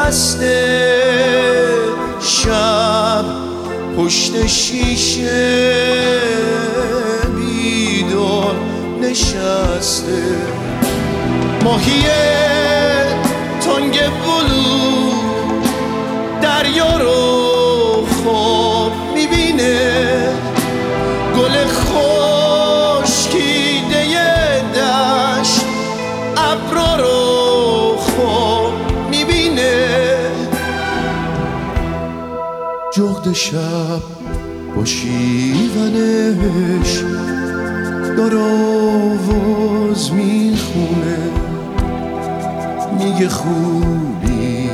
بسته، شب پشت شیشه بیدار نشسته. ماهی تنگ بلو دریا رو خواب میبینه، گل خشکیده دشت ابرا رو خواب میبینه. جغد شب با شیونش داره آواز میخونه، میگه خوبی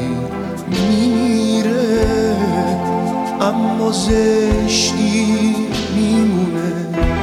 میره اما زشتی میمونه.